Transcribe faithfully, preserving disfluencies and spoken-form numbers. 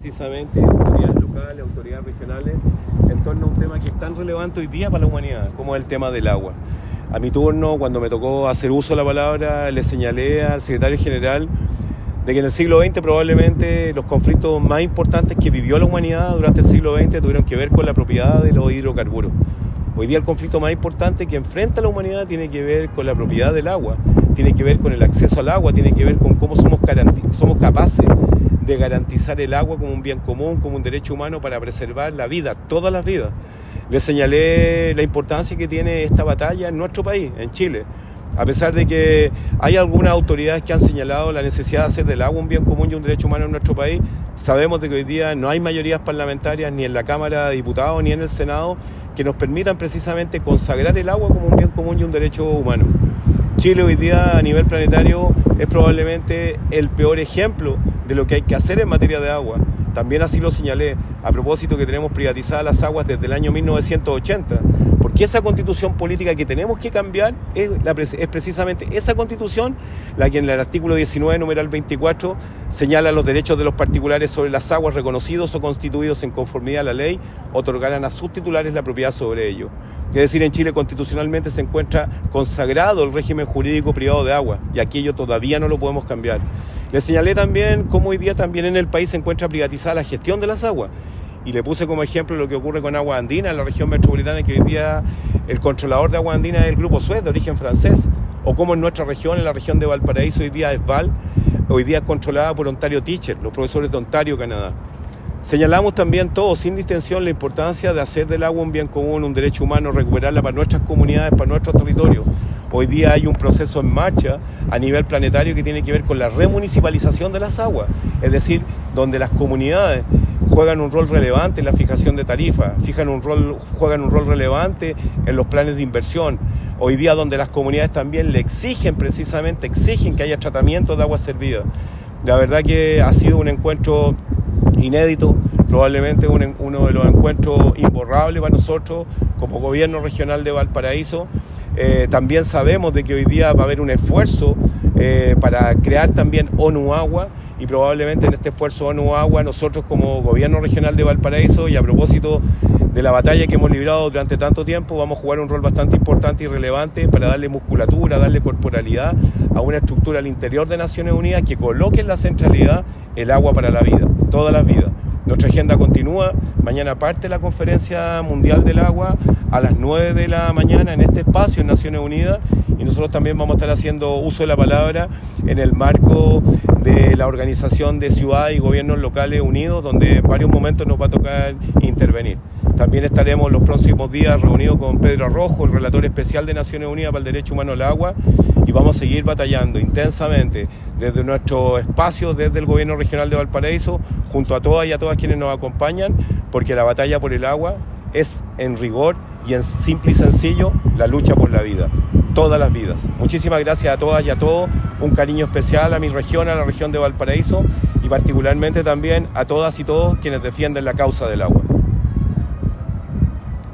precisamente autoridades locales, autoridades regionales, en torno a un tema que es tan relevante hoy día para la humanidad, como es el tema del agua. A mi turno, cuando me tocó hacer uso de la palabra, le señalé al secretario general de que en el siglo veinte probablemente los conflictos más importantes que vivió la humanidad durante el siglo veinte tuvieron que ver con la propiedad de los hidrocarburos. Hoy día el conflicto más importante que enfrenta la humanidad tiene que ver con la propiedad del agua, tiene que ver con el acceso al agua, tiene que ver con cómo somos, garanti- somos capaces de garantizar el agua como un bien común, como un derecho humano para preservar la vida, todas las vidas. Le señalé la importancia que tiene esta batalla en nuestro país, en Chile. A pesar de que hay algunas autoridades que han señalado la necesidad de hacer del agua un bien común y un derecho humano en nuestro país, sabemos de que hoy día no hay mayorías parlamentarias ni en la Cámara de Diputados ni en el Senado que nos permitan precisamente consagrar el agua como un bien común y un derecho humano. Chile hoy día a nivel planetario es probablemente el peor ejemplo de lo que hay que hacer en materia de agua. También así lo señalé, a propósito que tenemos privatizadas las aguas desde el año mil novecientos ochenta, porque esa constitución política que tenemos que cambiar es, la, es precisamente esa constitución la que en el artículo diecinueve, numeral veinticuatro, señala los derechos de los particulares sobre las aguas reconocidos o constituidos en conformidad a la ley, otorgarán a sus titulares la propiedad sobre ello. Es decir, en Chile constitucionalmente se encuentra consagrado el régimen jurídico privado de agua y aquello todavía no lo podemos cambiar. Le señalé también cómo hoy día también en el país se encuentra privatizada la gestión de las aguas y le puse como ejemplo lo que ocurre con Agua Andina en la región metropolitana, que hoy día el controlador de Agua Andina es el Grupo Suez de origen francés, o como en nuestra región, en la región de Valparaíso, hoy día es Val, hoy día es controlada por Ontario Teachers, los profesores de Ontario, Canadá. Señalamos también todos, sin distinción, la importancia de hacer del agua un bien común, un derecho humano, recuperarla para nuestras comunidades, para nuestros territorios. Hoy día hay un proceso en marcha a nivel planetario que tiene que ver con la remunicipalización de las aguas, es decir, donde las comunidades juegan un rol relevante en la fijación de tarifas, fijan un rol, juegan un rol relevante en los planes de inversión. Hoy día donde las comunidades también le exigen, precisamente exigen que haya tratamiento de aguas servidas. La verdad que ha sido un encuentro inédito, probablemente un, uno de los encuentros imborrables para nosotros como gobierno regional de Valparaíso. Eh, también sabemos de que hoy día va a haber un esfuerzo eh, para crear también ONU Agua y probablemente en este esfuerzo ONU Agua nosotros como gobierno regional de Valparaíso y a propósito de la batalla que hemos librado durante tanto tiempo vamos a jugar un rol bastante importante y relevante para darle musculatura, darle corporalidad a una estructura al interior de Naciones Unidas que coloque en la centralidad el agua para la vida, todas las vidas. Nuestra agenda continúa, mañana parte la Conferencia Mundial del Agua a las nueve de la mañana en este espacio en Naciones Unidas y nosotros también vamos a estar haciendo uso de la palabra en el marco de la Organización de Ciudades y Gobiernos Locales Unidos, donde en varios momentos nos va a tocar intervenir. También estaremos los próximos días reunidos con Pedro Arrojo, el relator especial de Naciones Unidas para el Derecho Humano al Agua, y vamos a seguir batallando intensamente desde nuestro espacio, desde el Gobierno Regional de Valparaíso, junto a todas y a todas quienes nos acompañan, porque la batalla por el agua es en rigor y en simple y sencillo la lucha por la vida, todas las vidas. Muchísimas gracias a todas y a todos, un cariño especial a mi región, a la región de Valparaíso y particularmente también a todas y todos quienes defienden la causa del agua.